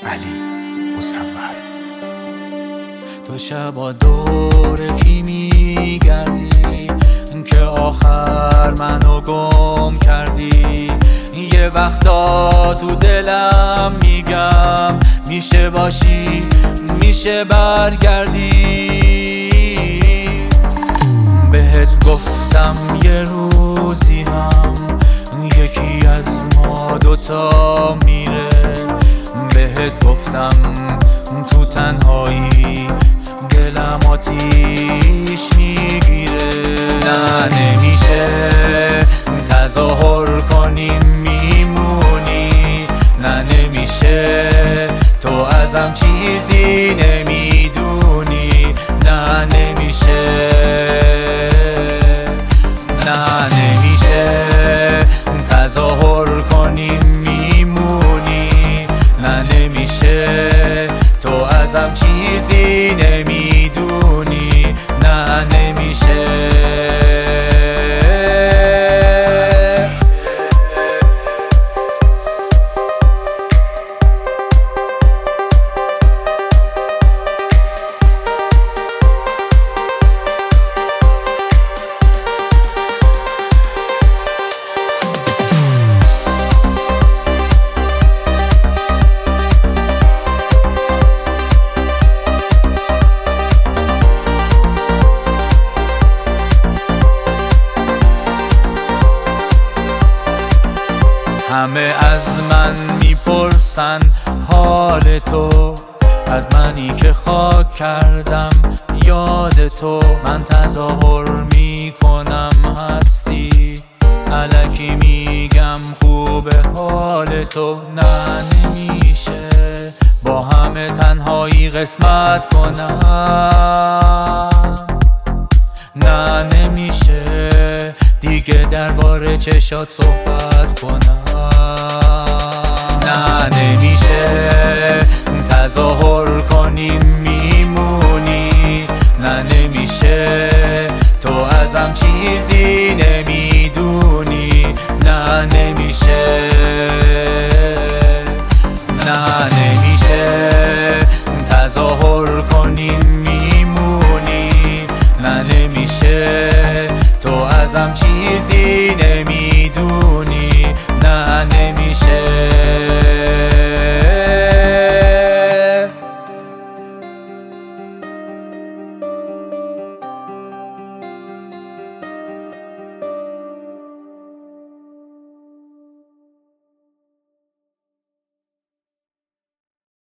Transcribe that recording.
علی مصور. تو شبا دور کی میگردی که آخر منو گم کردی؟ یه وقتا تو دلم میگم میشه باشی میشه برگردی. بهت گفتم یه روزی هم یکی از ما دوتا میره. بهت گفتم تو تنهایی دلم آتیش میگیره. نه نمیشه تظاهر کنیم میمونی، نه نمیشه تو ازم چیزی نمیدونی، نه نمیشه، نه نمیشه تظاهر کنیم میمونی، نه نمیشه تو ازم چیزی نمیدونی، نه نمیشه. همه از من میپرسن حال تو، از منی که خاک کردم یاد تو. من تظاهر میکنم هستی، الکی میگم خوبه حال تو. نه نمیشه با همه تنهایی قسمت کنم، نه نمیشه دیگه درباره چشات صحبت کنم، نه نمیشه تظاهر کنیم میمونی، نه نمیشه تو ازم چیزی